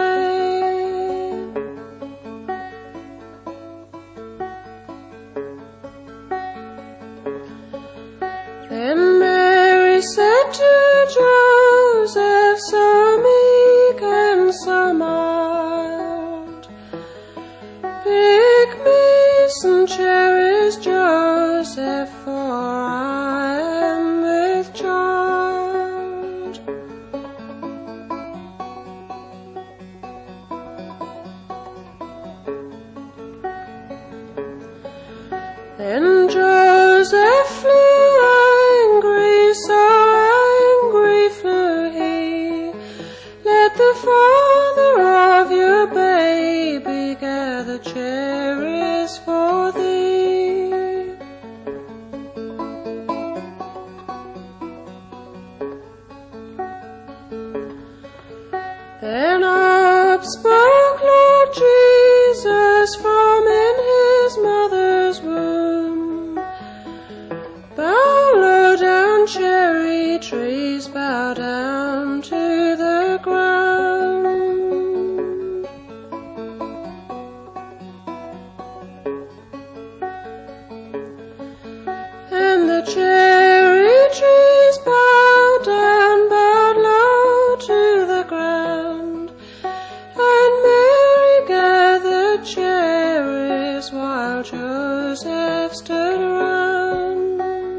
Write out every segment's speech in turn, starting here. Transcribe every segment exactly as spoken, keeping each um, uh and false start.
Then Mary said to Joseph, so meek and so mild, pick me some cherries, Joseph, for I am with child. Then Joseph flew angry, so angry flew he. Let the father of your baby gather cherries for thee. Then up spoke Lord Jesus from in his mother's womb. Bow low down, cherry trees, bow down to the ground. And the cherry trees bowed down, bowed low to the ground. And Mary gathered cherries while Joseph stood around.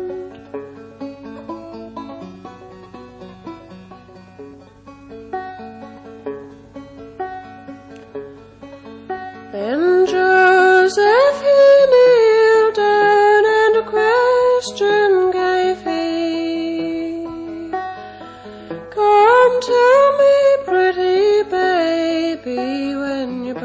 Then Joseph he kneeled down, and a question gave he. Come, tell me, pretty baby, when your